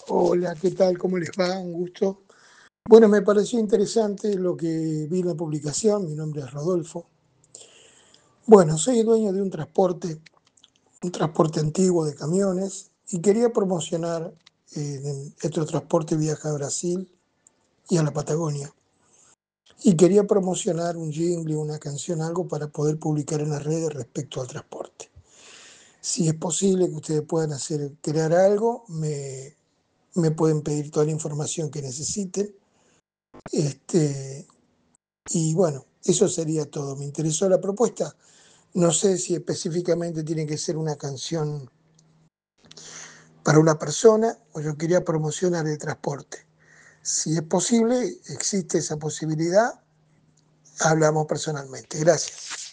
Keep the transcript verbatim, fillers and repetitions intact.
Hola, ¿qué tal? ¿Cómo les va? Un gusto. Bueno, me pareció interesante lo que vi en la publicación. Mi nombre es Rodolfo. Bueno, soy dueño de un transporte, un transporte antiguo de camiones y quería promocionar, eh, este transporte viaja a Brasil y a la Patagonia. Y quería promocionar un jingle, una canción, algo para poder publicar en las redes respecto al transporte. Si es posible que ustedes puedan hacer, crear algo, me, me pueden pedir toda la información que necesiten. Este, y bueno, eso sería todo. Me interesó la propuesta. No sé si específicamente tiene que ser una canción para una persona o yo quería promocionar el transporte. Si es posible, existe esa posibilidad, hablamos personalmente. Gracias.